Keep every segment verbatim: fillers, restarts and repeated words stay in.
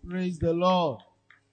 Praise the Lord.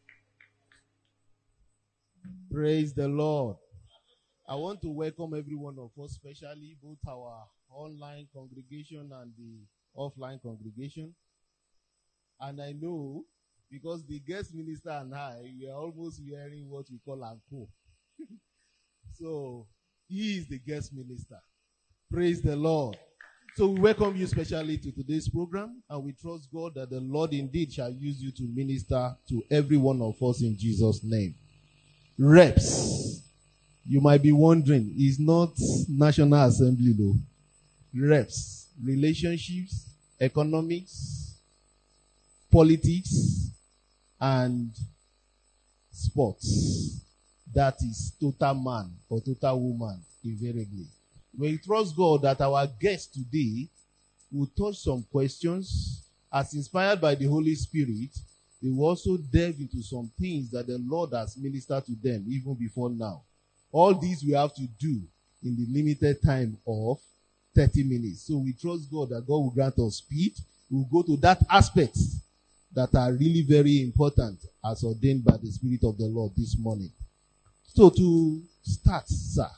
Praise the Lord. I want to welcome every one of us, especially both our online congregation and the offline congregation. And I know, because the guest minister and I, we are almost wearing what we call anko. So, he is the guest minister. Praise the Lord. So we welcome you specially to today's program, and we trust God that the Lord indeed shall use you to minister to every one of us in Jesus' name. Reps. You might be wondering, it's not National Assembly though. Reps. Relationships, economics, politics, and sports. That is total man or total woman, invariably. We trust God that our guest today will touch some questions as inspired by the Holy Spirit. They will also delve into some things that the Lord has ministered to them even before now. All these we have to do in the limited time of thirty minutes. So we trust God that God will grant us speed. We'll go to that aspects that are really very important as ordained by the Spirit of the Lord this morning. So to start, sir,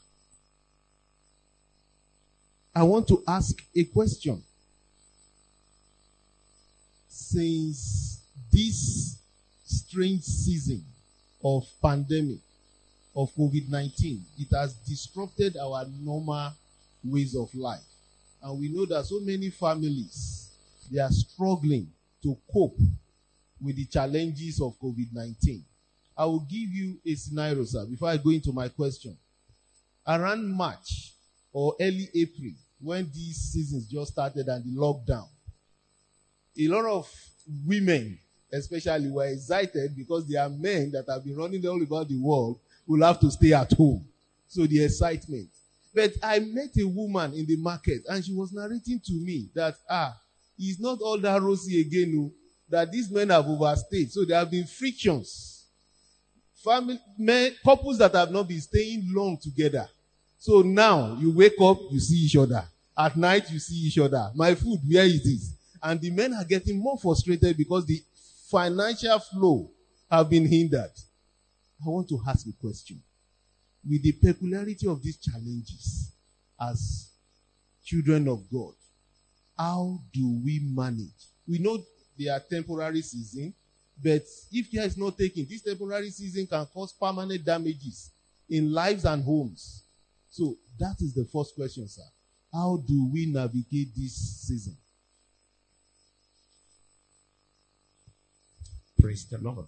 I want to ask a question. Since this strange season of pandemic, of COVID nineteen, it has disrupted our normal ways of life. And we know that so many families, they are struggling to cope with the challenges of COVID nineteen. I will give you a scenario, sir, before I go into my question. Around March or early April, when these seasons just started and the lockdown, a lot of women, especially, were excited because there are men that have been running all over the world will have to stay at home. So the excitement. But I met a woman in the market and she was narrating to me that, ah, it's not all that rosy again, no, that these men have overstayed. So there have been frictions. Family, men, couples that have not been staying long together. So now you wake up, you see each other. At night, you see each other. My food, where is this? And the men are getting more frustrated because the financial flow have been hindered. I want to ask a question. With the peculiarity of these challenges as children of God, how do we manage? We know they are temporary season, but if care is not taken, this temporary season can cause permanent damages in lives and homes. So that is the first question, sir. How do we navigate this season? Praise the Lord.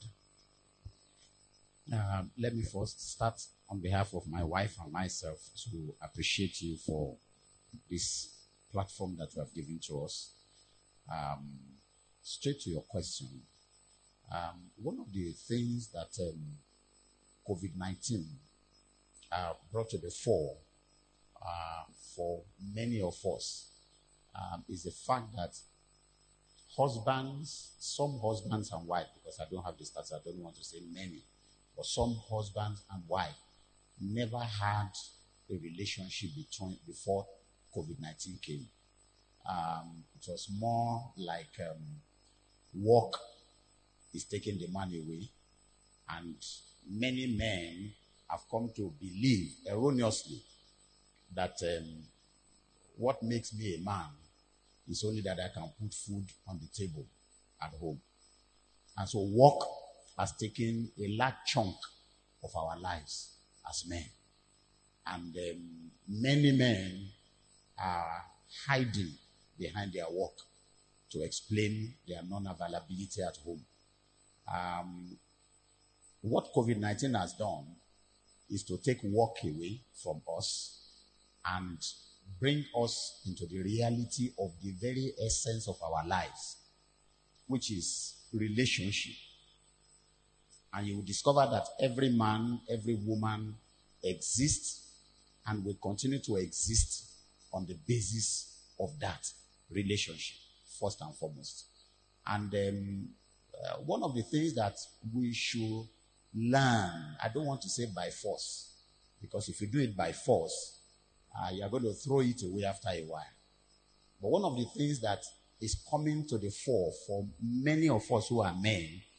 Uh, let me first start on behalf of my wife and myself to appreciate you for this platform that you have given to us. Um, straight to your question. Um, one of the things that um, COVID nineteen uh, brought to the fore uh, for many of us um, is the fact that husbands, some husbands and wives, because I don't have the stats, I don't want to say many, but some husbands and wives never had a relationship between before COVID nineteen came. Um, it was more like um, work is taking the man away, and many men have come to believe erroneously that um, what makes me a man is only that I can put food on the table at home. And so work has taken a large chunk of our lives as men. And um, many men are hiding behind their work to explain their non-availability at home. Um, what COVID nineteen has done is to take work away from us and bring us into the reality of the very essence of our lives, which is relationship. And you will discover that every man, every woman exists and will continue to exist on the basis of that relationship, first and foremost. And um, uh, one of the things that we should learn, I don't want to say by force, because if you do it by force, uh, you're going to throw it away after a while. But one of the things that is coming to the fore for many of us who are men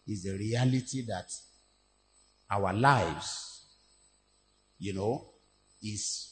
is the reality that our lives, you know, is,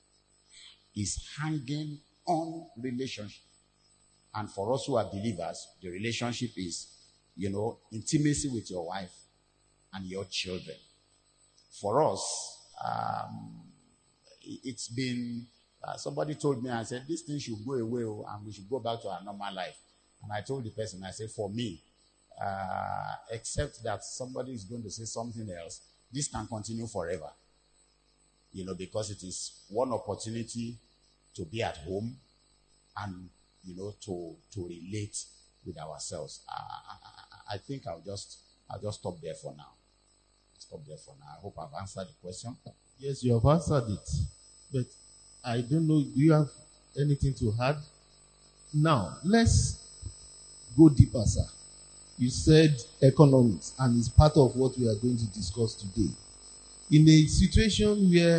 is hanging on relationship. And for us who are believers, the relationship is, you know, intimacy with your wife and your children. For us, um, it's been, uh, somebody told me, I said, this thing should go away and we should go back to our normal life. And I told the person, I said, for me, uh, except that somebody is going to say something else, this can continue forever. You know, because it is one opportunity to be at home and, you know, to, to relate with ourselves. I, I, I think I'll just, I'll just stop there for now. Stop there for now. I hope I've answered the question. Yes, you have answered it. But I don't know, do you have anything to add? Now, let's go deeper, sir. You said economics, and it's part of what we are going to discuss today. In a situation where,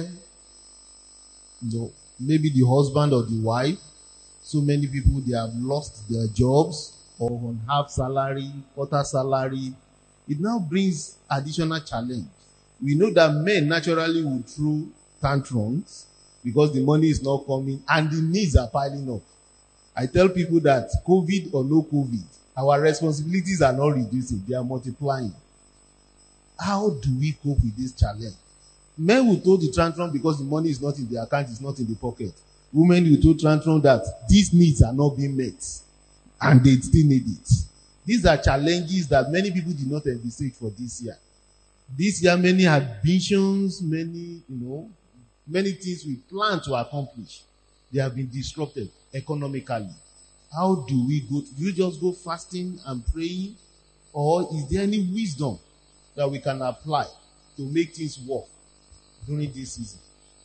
you know, maybe the husband or the wife, so many people, they have lost their jobs or on half salary, quarter salary, it now brings additional challenge. We know that men naturally will throw tantrums because the money is not coming and the needs are piling up. I tell people that COVID or no COVID, our responsibilities are not reducing, they are multiplying. How do we cope with this challenge? Men will throw the tantrum because the money is not in the account, it's not in the pocket. Women will throw tantrum that these needs are not being met and they still need it. These are challenges that many people did not envisage for this year. This year, many ambitions, many, you know, many things we plan to accomplish, they have been disrupted economically. How do we go? Do you just go fasting and praying? Or is there any wisdom that we can apply to make things work during this season?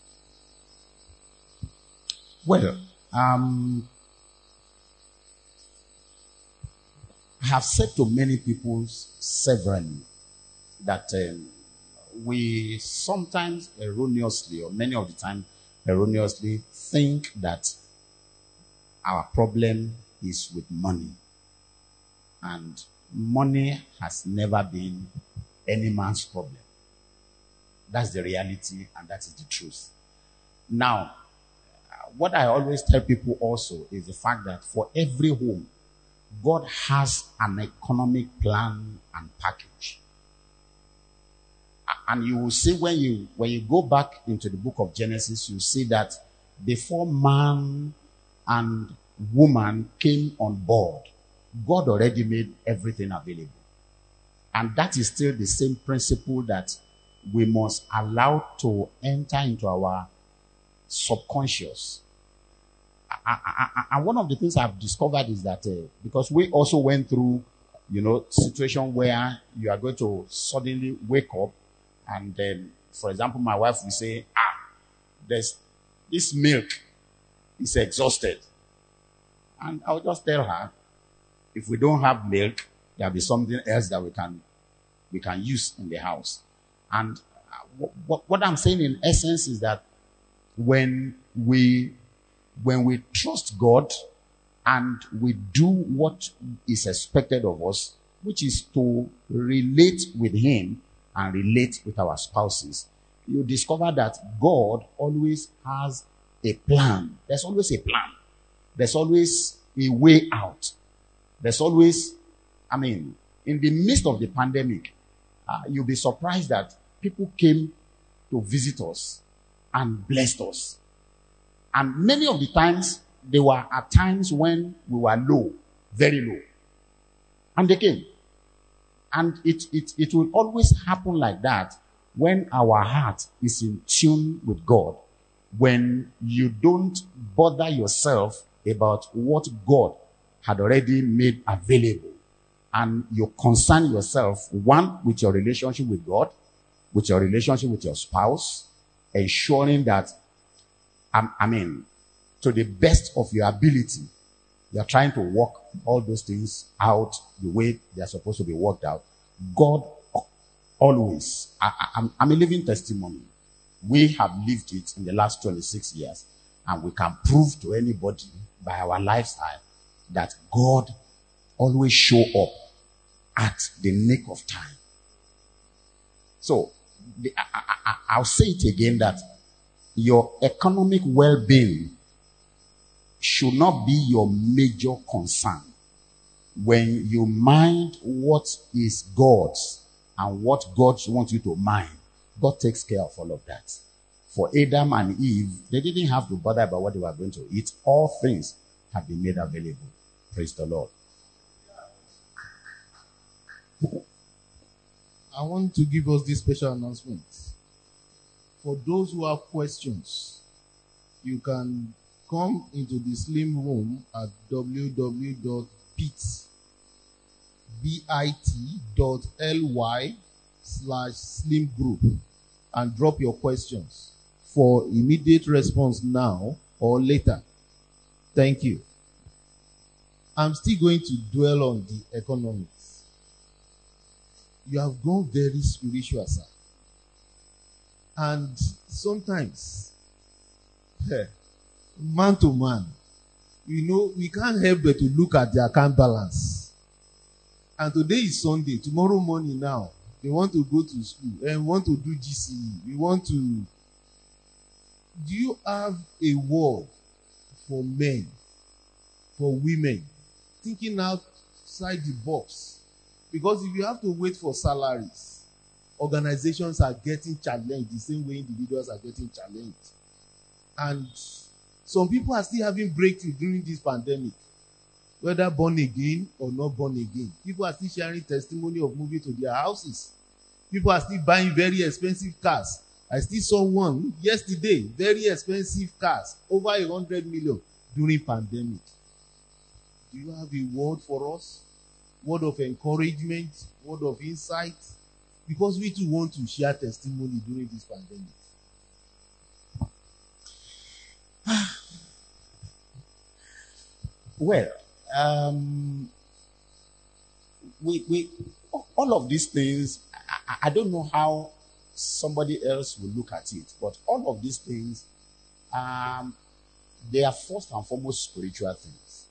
Well, um, I have said to many people severally that um, we sometimes erroneously, or many of the time erroneously, think that our problem is with money. And money has never been any man's problem. That's the reality and that is the truth. Now, what I always tell people also is the fact that for every home, God has an economic plan and package. And you will see when you when you go back into the book of Genesis, you see that before man and woman came on board, God already made everything available. And that is still the same principle that we must allow to enter into our subconscious. And one of the things I've discovered is that uh, because we also went through, you know, situation where you are going to suddenly wake up and then, for example, my wife will say, ah, there's this milk is exhausted. And I'll just tell her, if we don't have milk, there'll be something else that we can we can use in the house. And what, what, what I'm saying in essence is that when we when we trust God and we do what is expected of us, which is to relate with Him and relate with our spouses, you discover that God always has a plan. There's always a plan. There's always a way out. There's always, I mean, in the midst of the pandemic, uh, you'll be surprised that people came to visit us and blessed us. And many of the times, they were at times when we were low, very low. And they came. And it, it, it will always happen like that when our heart is in tune with God. When you don't bother yourself about what God had already made available. And you concern yourself, one, with your relationship with God, with your relationship with your spouse, ensuring that, um, I mean, to the best of your ability, you are trying to work all those things out the way they are supposed to be worked out. God always, I, I, I'm, I'm a living testimony. We have lived it in the last twenty-six years, and we can prove to anybody by our lifestyle that God always show up at the nick of time. So, the, I, I, I'll say it again that your economic well-being should not be your major concern. When you mind what is God's and what God wants you to mind, God takes care of all of that. For Adam and Eve, they didn't have to bother about what they were going to eat. All things have been made available. Praise the Lord. I want to give us this special announcement. For those who have questions, you can come into the Slim room at w w w dot bit dot l y slash slim group and drop your questions for immediate response now or later. Thank you. I'm still going to dwell on the economics. You have gone very spiritual, sir. And sometimes, man to man, you know, we can't help but to look at the account balance. And today is Sunday. Tomorrow morning now, they want to go to school and want to do G C E. We want to... Do you have a word for men, for women, thinking outside the box? Because if you have to wait for salaries, organizations are getting challenged the same way individuals are getting challenged. And some people are still having breakthrough during this pandemic, whether born again or not born again. People are still sharing testimony of moving to their houses. People are still buying very expensive cars. I still saw one yesterday, very expensive cars, over a hundred million during pandemic. Do you have a word for us? Word of encouragement, word of insight? Because we too want to share testimony during this pandemic. Well, um, we, we, all of these things, I, I don't know how somebody else will look at it, but all of these things, um, they are first and foremost spiritual things.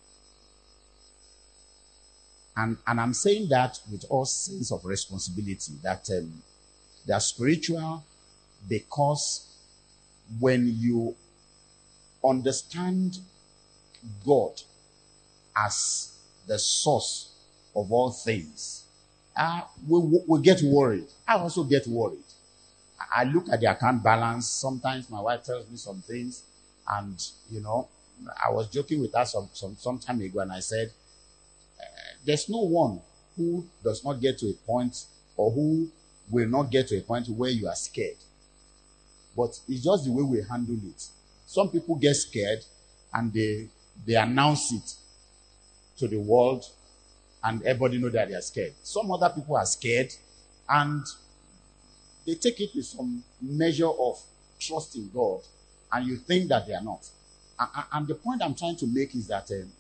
And, and I'm saying that with all sense of responsibility, that um, they are spiritual because when you understand God as the source of all things, uh, we, we get worried. I also get worried. I look at the account balance. Sometimes my wife tells me some things, and, you know, I was joking with her some, some, some time ago, and I said, there's no one who does not get to a point or who will not get to a point where you are scared. But it's just the way we handle it. Some people get scared and they, they announce it to the world and everybody knows that they are scared. Some other people are scared and they take it with some measure of trust in God and you think that they are not. And, and the point I'm trying to make is that um,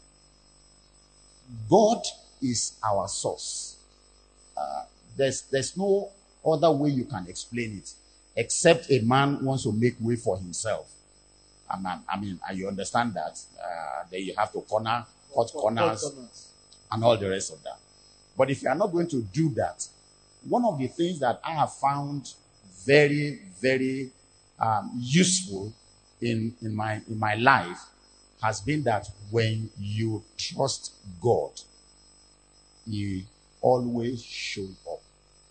God is our source. Uh, there's, there's no other way you can explain it, except a man wants to make way for himself. And, I, I mean, and you understand that. Uh, then you have to corner, cut corners, corners, and all the rest of that. But if you are not going to do that, one of the things that I have found very, very um, useful in, in, my, in my life has been that when you trust God, He always shows up.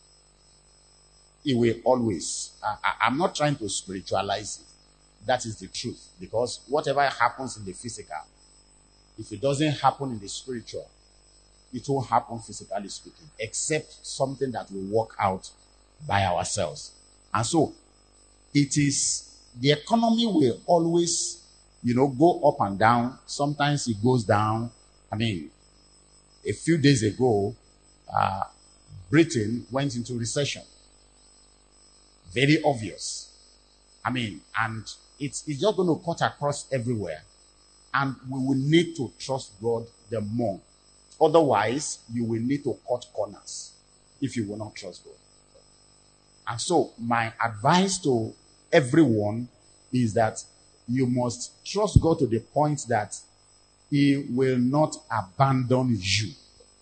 He will always. I, I, I'm not trying to spiritualize it. That is the truth. Because whatever happens in the physical, if it doesn't happen in the spiritual, it won't happen physically speaking, except something that will work out by ourselves. And so, it is, the economy will always, you know, go up and down. Sometimes it goes down. I mean, a few days ago, uh, Britain went into recession. Very obvious. I mean, and it's, it's just going to cut across everywhere. And we will need to trust God the more. Otherwise, you will need to cut corners if you will not trust God. And so, my advice to everyone is that you must trust God to the point that He will not abandon you.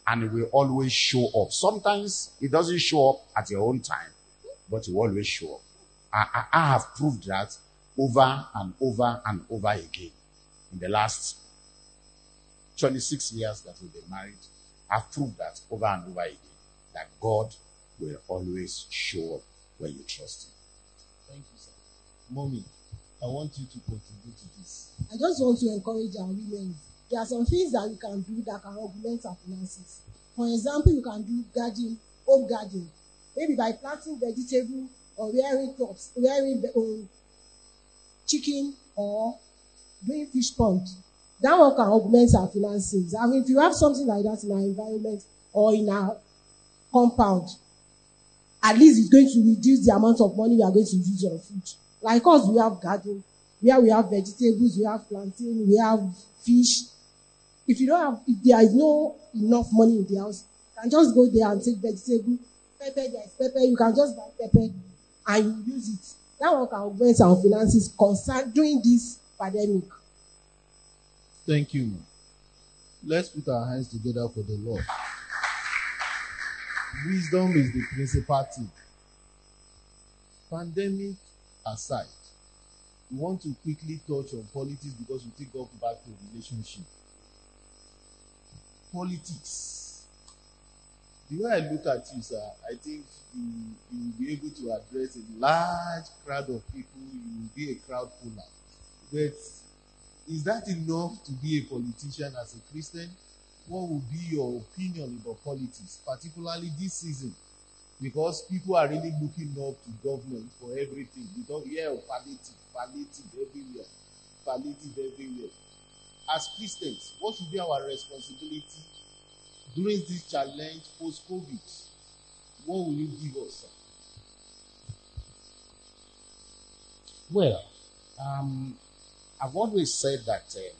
and it will always show up. Sometimes it doesn't show up at your own time, but it will always show up. I, I, I have proved that over and over and over again in the last twenty-six years that we've been married. I've proved that over and over again, that God will always show up when you trust him. Thank you, sir. Mommy, I want you to contribute to this. I just want to encourage our women. There are some things that you can do that can augment our finances. For example, you can do gardening, home gardening. Maybe by planting vegetable or rearing crops, rearing um, chicken or doing fish pond. That one can augment our finances. I mean, if you have something like that in our environment or in our compound, at least it's going to reduce the amount of money we are going to use on food. Like us, we have garden, where we have vegetables, we have plantain, we have fish. If you don't have, if there is no enough money in the house, you can just go there and take vegetable, pepper, there is pepper, you can just buy pepper and you use it. That one can augment our finances concern during this pandemic. Thank you, ma'am. Let's put our hands together for the Lord. Wisdom is the principal thing. Pandemic aside, we want to quickly touch on politics because we take off back to relationship. Politics. The way I look at you, sir, I think you, you will be able to address a large crowd of people. You will be a crowd puller. But is that enough to be a politician as a Christian? What would be your opinion about politics, particularly this season? Because people are really looking up to government for everything. You don't hear of palliative, palliative everywhere, palliative everywhere. As Christians, what should be our responsibility during this challenge post-COVID? What will you give us, sir? Well, um, I've always said that um,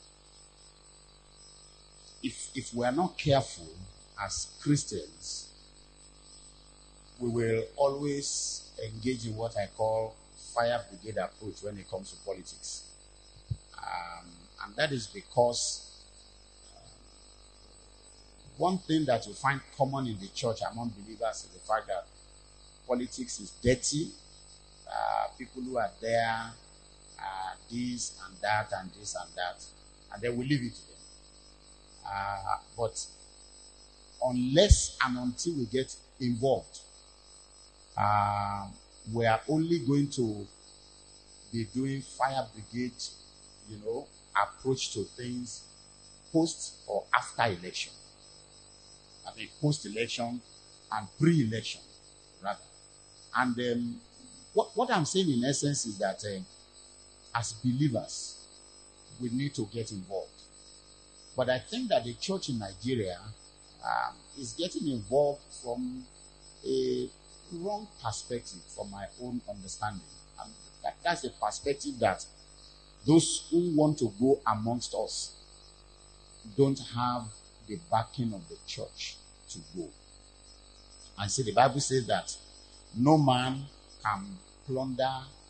if if we are not careful as Christians, we will always engage in what I call fire brigade approach when it comes to politics. Um, and that is because um, one thing that you find common in the church among believers is the fact that politics is dirty. Uh, people who are there are this and that and this and that, and then we leave it to them. Uh, but unless and until we get involved, uh, we are only going to be doing fire brigade, you know, approach to things post or after election. I mean, post-election and pre-election, rather. And um, what, what I'm saying in essence is that uh, as believers, we need to get involved. But I think that the church in Nigeria um, is getting involved from a wrong perspective, from my own understanding. And that, that's the perspective that those who want to go amongst us don't have the backing of the church to go. And see, the Bible says that no man can plunder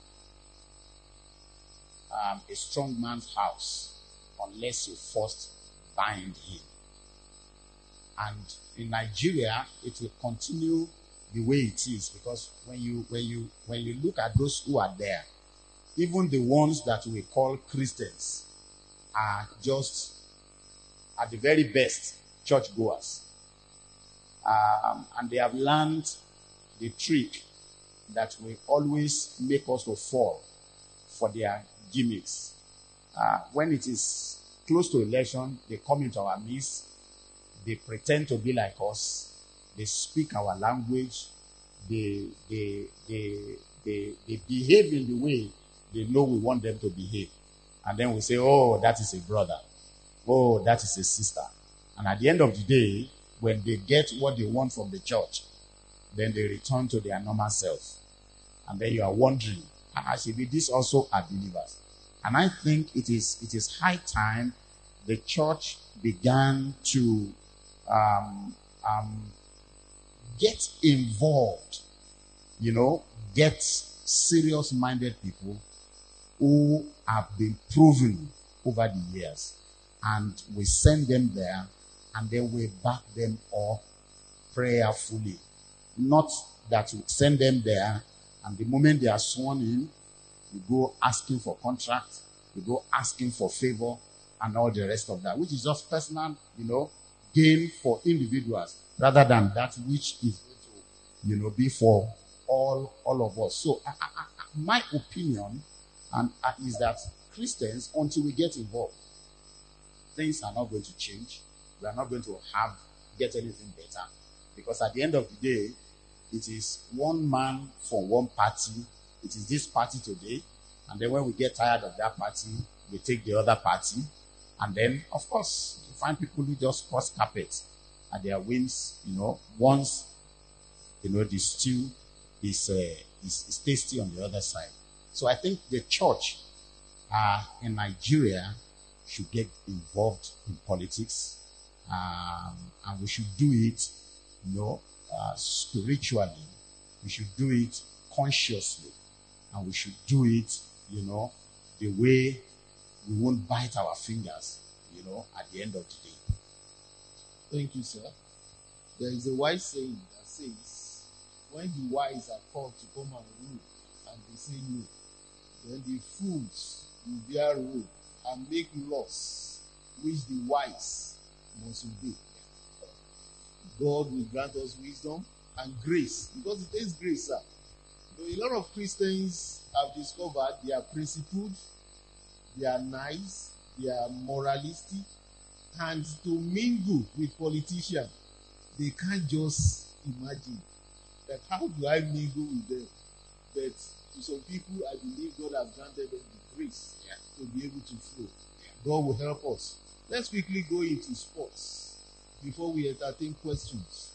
um, a strong man's house unless you first bind him. And in Nigeria, it will continue the way it is, because when you when you when you look at those who are there, even the ones that we call Christians are just at the very best churchgoers. Um, and they have learned the trick that will always make us to fall for their gimmicks. Uh, when it is close to election, they come into our midst, they pretend to be like us, they speak our language, they, they, they, they, they behave in the way they know we want them to behave. And then we say, oh, that is a brother. Oh, that is a sister. And at the end of the day, when they get what they want from the church, then they return to their normal self. And then you are wondering, ah, should be this also are believers? And I think it is it is high time the church began to um, um, get involved, you know, get serious-minded people who have been proven over the years. And we send them there and then we back them up prayerfully. Not that we send them there, and the moment they are sworn in, you go asking for contract, you go asking for favor, and all the rest of that, which is just personal, you know, gain for individuals, rather than that which is going to, you know, be for all, all of us. So, I, I, I, my opinion and uh, is that Christians, until we get involved, things are not going to change. We are not going to have get anything better, because at the end of the day, it is one man for one party. It is this party today, and then when we get tired of that party, we take the other party, and then, of course, you find people who just cross carpets at their wings. You know, once you know the stew is uh, is, is tasty on the other side. So I think the church uh, in Nigeria should get involved in politics, um, and we should do it, you know, uh, spiritually. We should do it consciously, and we should do it, you know, the way we won't bite our fingers, you know, at the end of the day. Thank you, sir. There is a wise saying that says, when the wise are called to come and rule, and they say no, then the fools will bear rule and make laws which the wise must obey. God will grant us wisdom and grace, because it takes grace, sir. So a lot of Christians have discovered they are principled, they are nice, they are moralistic, and to mingle with politicians, they can't just imagine that how do I mingle with them. But to some people, I believe God has granted them the grace yeah. to be able to flow. Yeah. God will help us. Let's quickly go into sports before we entertain questions.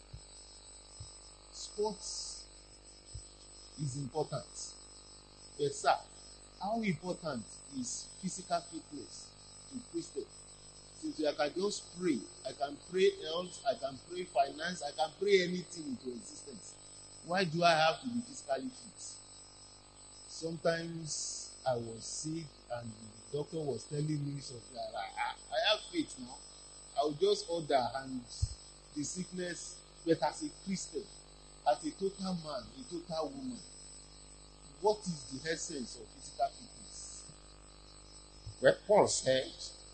Sports is important. But sir, how important is physical fitness to Christians? Since I can just pray, I can pray health, I can pray finance, I can pray anything into existence. Why do I have to be physically fit? Sometimes I was sick and the doctor was telling me something like, I, I have faith now. I will just order and the sickness, but as a Christian, as a total man, a total woman, what is the essence of physical fitness? Well, Paul said,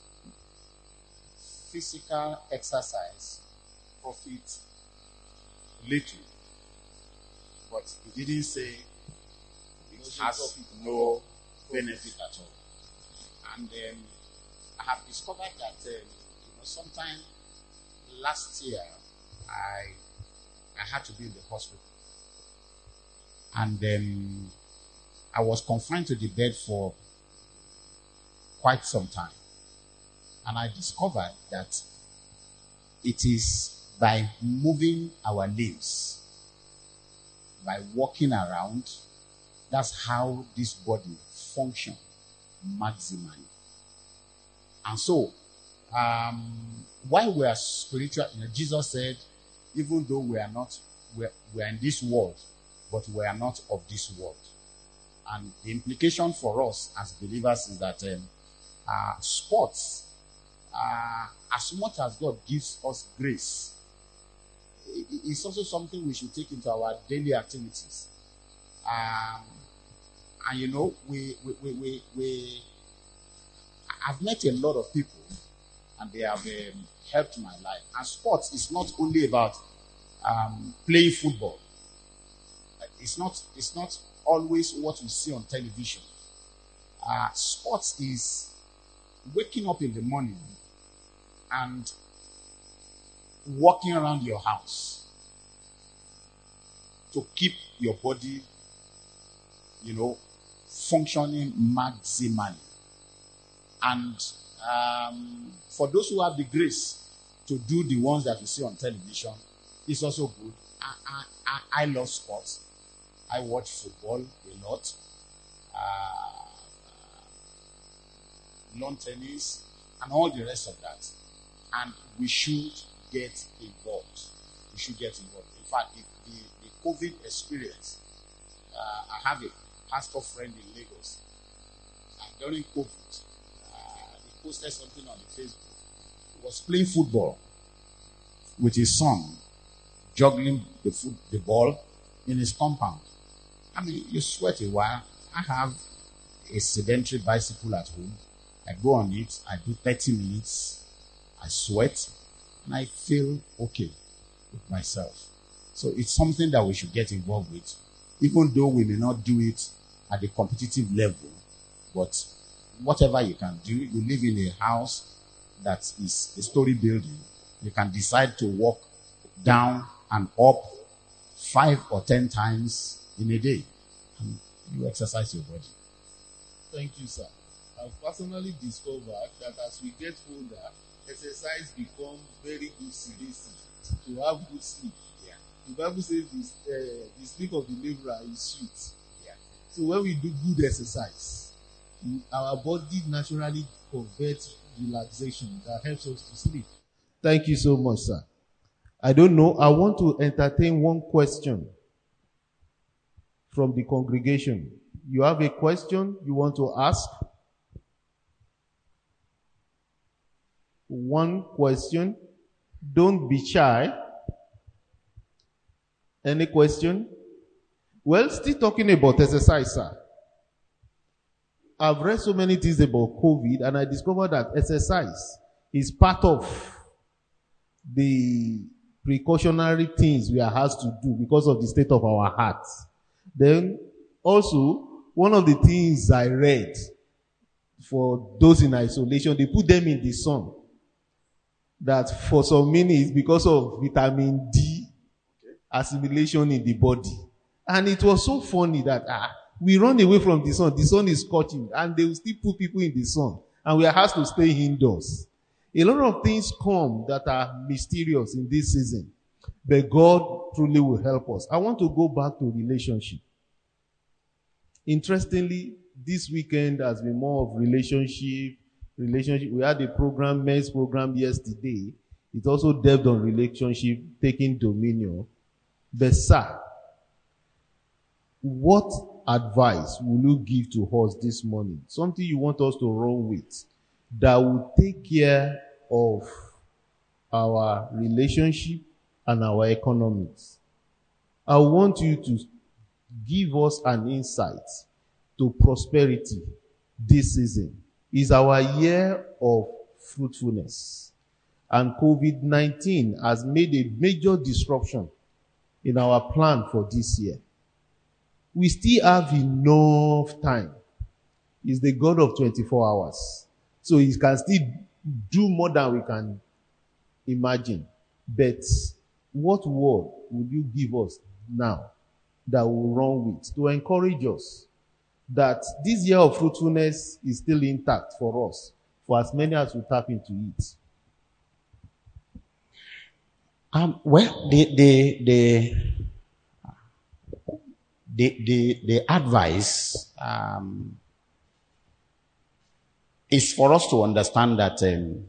physical exercise profits little, but he didn't say it has no benefit at all. And um, I have discovered that um, you know, sometime last year I I had to be in the hospital, and um, I was confined to the bed for quite some time. And I discovered that it is by moving our limbs, by walking around, that's how this body functions maximally. And so, um, while we are spiritual, you know, Jesus said, even though we are not, we are, we are in this world, but we are not of this world. And the implication for us as believers is that um, uh, sports, Uh, as much as God gives us grace, it's also something we should take into our daily activities. Um, and you know, we, we, we, we, we, I've met a lot of people, and they have um, helped my life. And sports is not only about um, playing football. It's not. It's not always what we see on television. Uh, sports is waking up in the morning and walking around your house to keep your body, you know, functioning maximally. And um, for those who have the grace to do the ones that you see on television, it's also good. I, I, I, I love sports. I watch football a lot. Uh, lawn tennis, and all the rest of that. And we should get involved. We should get involved. In fact, the, the, the COVID experience, uh, I have a pastor friend in Lagos, and during COVID, uh, he posted something on the Facebook. He was playing football, with his son juggling the foot, the ball in his compound. I mean, you sweat a while. I have a sedentary bicycle at home. I go on it. I do thirty minutes. I sweat, and I feel okay with myself. So it's something that we should get involved with, even though we may not do it at the competitive level. But whatever you can do, you live in a house that is a story building. You can decide to walk down and up five or ten times in a day, and you exercise your body. Thank you, sir. I've personally discovered that as we get older, exercise becomes very good sleep, to have good sleep. Yeah. The Bible says this, uh, the sleep of the laborer is sweet. Yeah. So when we do good exercise, our body naturally converts relaxation that helps us to sleep. Thank you so much, sir. I don't know. I want to entertain one question from the congregation. You have a question you want to ask? One question. Don't be shy. Any question? Well, still talking about exercise, sir. I've read so many things about COVID, and I discovered that exercise is part of the precautionary things we are asked to do because of the state of our hearts. Then, also, one of the things I read for those in isolation, they put them in the sun. That for some minutes, because of vitamin D assimilation in the body. And it was so funny that ah, we run away from the sun. The sun is scorching, and they will still put people in the sun. And we are asked to stay indoors. A lot of things come that are mysterious in this season. But God truly will help us. I want to go back to relationship. Interestingly, this weekend has been more of relationship. Relationship. We had a program, men's program yesterday. It also delved on relationship, taking dominion. But sir, what advice will you give to us this morning? Something you want us to run with that will take care of our relationship and our economics. I want you to give us an insight to prosperity this season. Is our year of fruitfulness. And COVID nineteen has made a major disruption in our plan for this year. We still have enough time. He's the God of twenty-four hours. So he can still do more than we can imagine. But what word would you give us now that will run with to encourage us that this year of fruitfulness is still intact for us, for as many as will tap into it? Um, well, the, the, the, the, the, the advice um, is for us to understand that, um,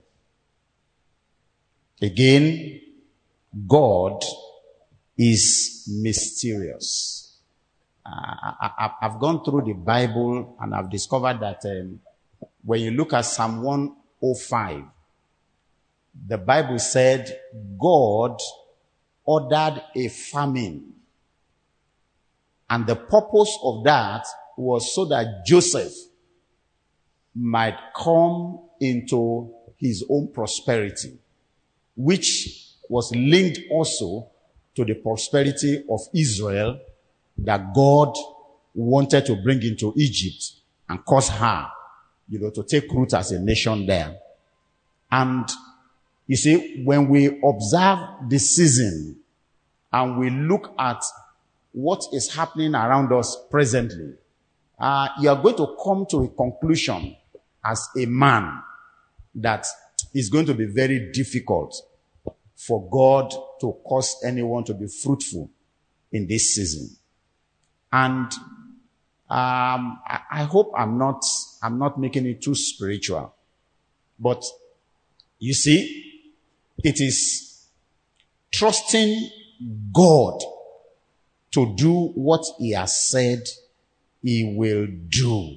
again, God is mysterious. Uh, I, I've gone through the Bible and I've discovered that um, when you look at Psalm one oh five, the Bible said God ordered a famine. And the purpose of that was so that Joseph might come into his own prosperity, which was linked also to the prosperity of Israel that God wanted to bring into Egypt and cause her, you know, to take root as a nation there. And you see, when we observe the season and we look at what is happening around us presently, uh, you are going to come to a conclusion as a man that it's going to be very difficult for God to cause anyone to be fruitful in this season. And um, I, I hope I'm not I'm not making it too spiritual, but you see, it is trusting God to do what He has said He will do,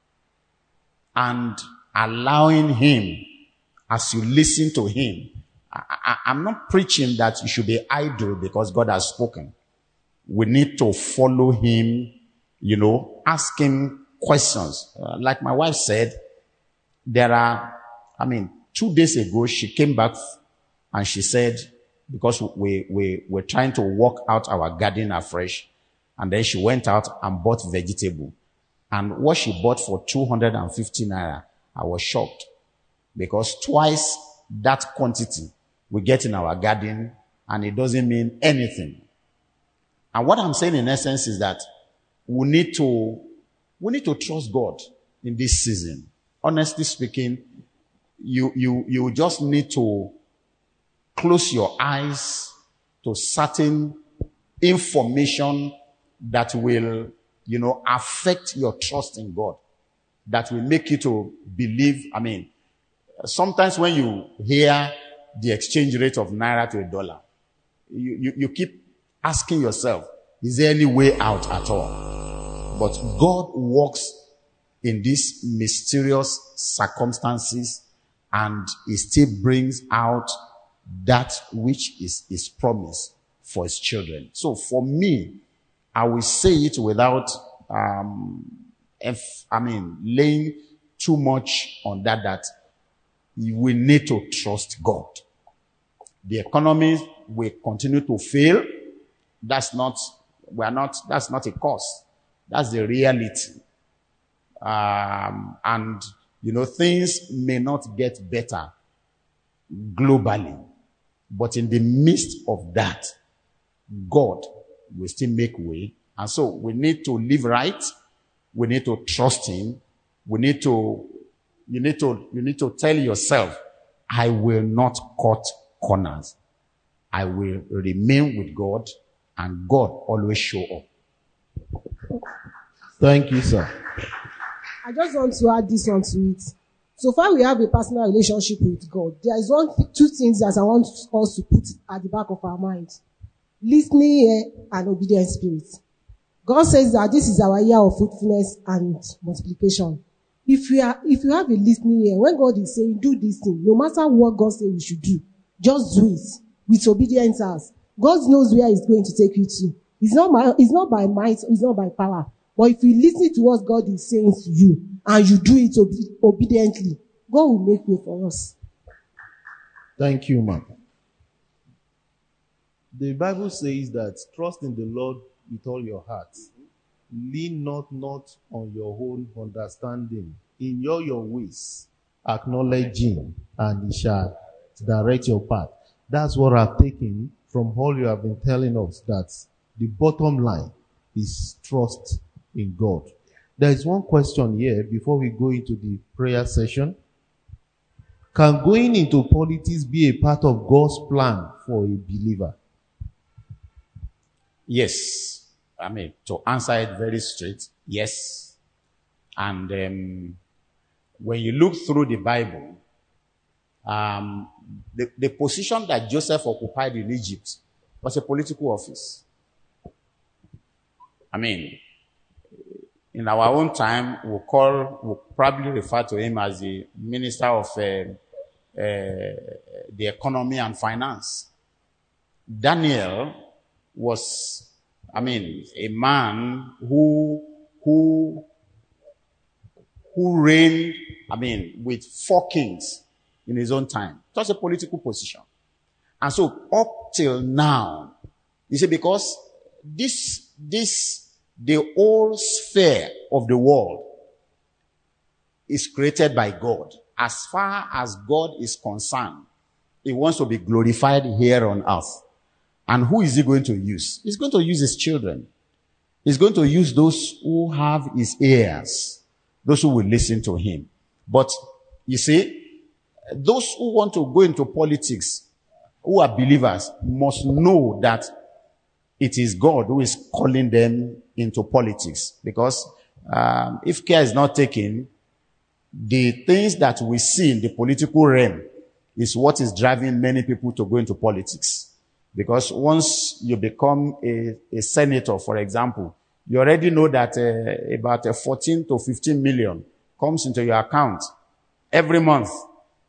and allowing Him, as you listen to Him I, I, I'm not preaching that you should be idle because God has spoken. We need to follow him, you know, ask him questions. Uh, like my wife said, there are, I mean, two days ago, she came back and she said, because we, we were trying to work out our garden afresh, and then she went out and bought vegetable. And what she bought for two hundred fifty naira, I was shocked. Because twice that quantity we get in our garden, and it doesn't mean anything. And what I'm saying in essence is that we need to, we need to trust God in this season. Honestly speaking, you, you, you just need to close your eyes to certain information that will, you know, affect your trust in God, that will make you to believe. I mean, sometimes when you hear the exchange rate of naira to a dollar, you, you, you keep asking yourself, is there any way out at all? But God works in these mysterious circumstances, and he still brings out that which is his promise for his children. So for me, I will say it without, um, if, I mean, laying too much on that, that we need to trust God. The economy will continue to fail. That's not, we are not, that's not a cause. That's the reality. Um, and, you know, things may not get better globally, but in the midst of that, God will still make way. And so we need to live right. We need to trust him. We need to, you need to, you need to tell yourself, I will not cut corners. I will remain with God, and God always show up. Thank you, sir. I just want to add this onto it. So far we have a personal relationship with God. There is one, two things that I want us to put at the back of our mind. Listening ear and obedient spirit. God says that this is our year of fruitfulness and multiplication. If you are, if you have a listening ear, when God is saying do this thing, no matter what God says we should do, just do it with obedience as. God knows where he's going to take you to. It's not by, it's not by might, it's not by power. But if you listen to what God is saying to you, and you do it obe- obediently, God will make way for us. Thank you, ma'am. The Bible says that trust in the Lord with all your heart. Lean not not on your own understanding. In all your ways, acknowledge him, and he shall direct your path. That's what I've taken from all you have been telling us, that the bottom line is trust in God. There is one question here before we go into the prayer session. Can going into politics be a part of God's plan for a believer? Yes. I mean, to answer it very straight, yes. And um, when you look through the Bible, um, the, the position that Joseph occupied in Egypt was a political office. I mean, in our own time, we'll call, we'll probably refer to him as the Minister of uh, uh, the Economy and Finance. Daniel was, I mean, a man who, who, who reigned, I mean, with four kings in his own time. It was a political position. And so up till now, you see, because this, this, the whole sphere of the world is created by God. As far as God is concerned, he wants to be glorified here on earth. And who is he going to use? He's going to use his children. He's going to use those who have his ears, those who will listen to him. But you see, those who want to go into politics, who are believers, must know that it is God who is calling them into politics. Because um, if care is not taken, the things that we see in the political realm is what is driving many people to go into politics. Because once you become a, a senator, for example, you already know that uh, about uh, fourteen to fifteen million comes into your account every month.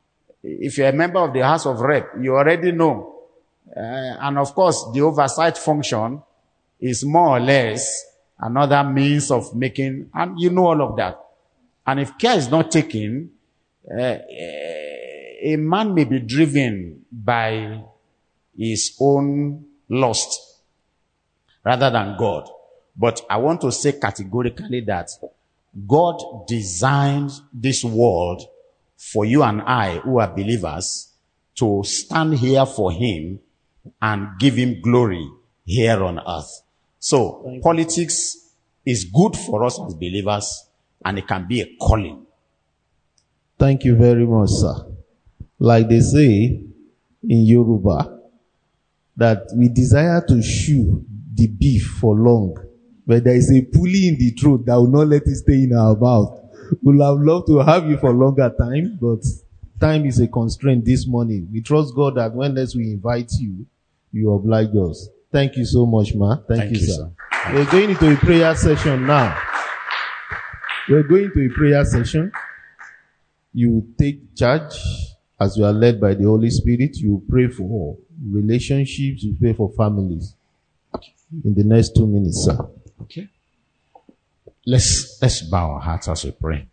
If you're a member of the House of Rep, you already know. Uh, and of course, the oversight function is more or less another means of making, and you know all of that. And if care is not taken, uh, a man may be driven by his own lust rather than God. But I want to say categorically that God designed this world for you and I, who are believers, to stand here for him and give him glory here on earth. So, Thank politics you. Is good for us as believers, and it can be a calling. Thank you very much, sir. Like they say in Yoruba, that we desire to chew the beef for long, but there is a pulley in the throat that will not let it stay in our mouth. We would have loved to have you for longer time, but time is a constraint this morning. We trust God that when next we invite you, you oblige us. Thank you so much, ma. Thank, Thank you, you, sir. sir. We're going into a prayer session now. We're going to a prayer session. You take charge as you are led by the Holy Spirit. You pray for relationships. You pray for families. In the next two minutes, sir. Okay. Let's, let's bow our hearts as we pray.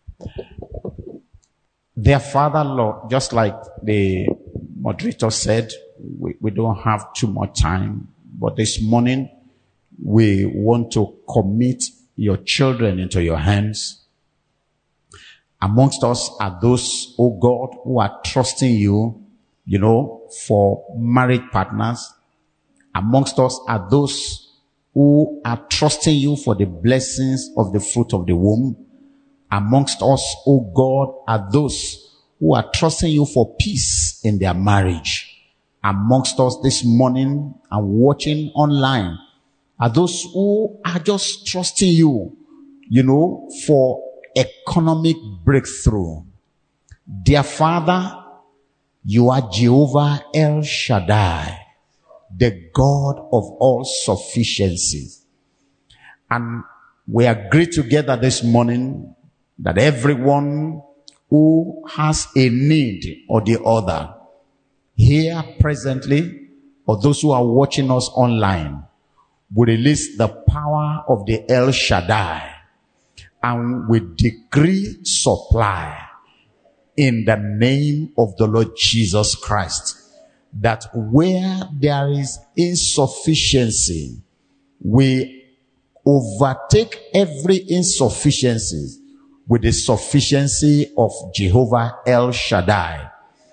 Dear Father, Lord, just like the moderator said, we, we don't have too much time, but this morning we want to commit your children into your hands. Amongst us are those, oh God, who are trusting you, you know, for marriage partners. Amongst us are those who are trusting you for the blessings of the fruit of the womb. Amongst us, oh God, are those who are trusting you for peace in their marriage. Amongst us this morning and watching online are those who are just trusting you, you know, for economic breakthrough. Dear Father, you are Jehovah El Shaddai, the God of all sufficiencies. And we agree together this morning that everyone who has a need or the other, here presently, or those who are watching us online, will release the power of the El Shaddai, and we decree supply in the name of the Lord Jesus Christ. That where there is insufficiency, we overtake every insufficiency with the sufficiency of Jehovah El Shaddai.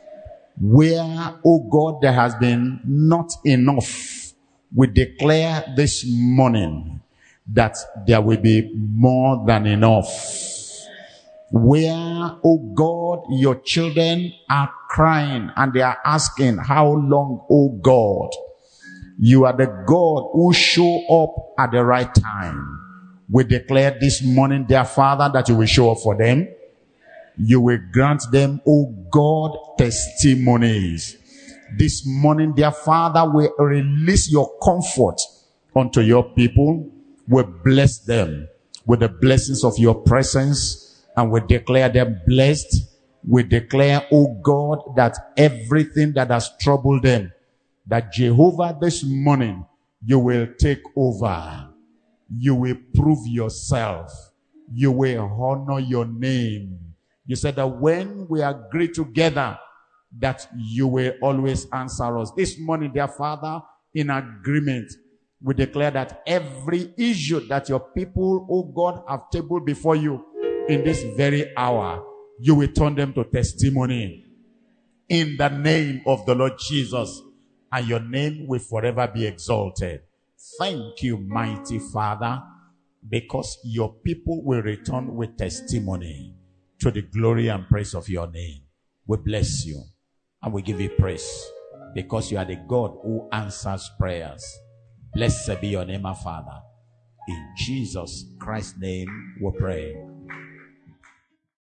Where, oh God, there has been not enough, we declare this morning that there will be more than enough. Where, oh God, your children are crying and they are asking, how long, oh God? You are the God who show up at the right time. We declare this morning, dear Father, that you will show up for them. You will grant them, oh God, testimonies. This morning, dear Father, we release your comfort unto your people. We bless them with the blessings of your presence. And we declare them blessed. We declare, oh God, that everything that has troubled them, that Jehovah this morning, you will take over. You will prove yourself. You will honor your name. You said that when we agree together, that you will always answer us. This morning, dear Father, in agreement, we declare that every issue that your people, oh God, have tabled before you, in this very hour, you will turn them to testimony in the name of the Lord Jesus, and your name will forever be exalted. Thank you, mighty Father, because your people will return with testimony to the glory and praise of your name. We bless you and we give you praise because you are the God who answers prayers. Blessed be your name, our Father. In Jesus Christ's name we pray.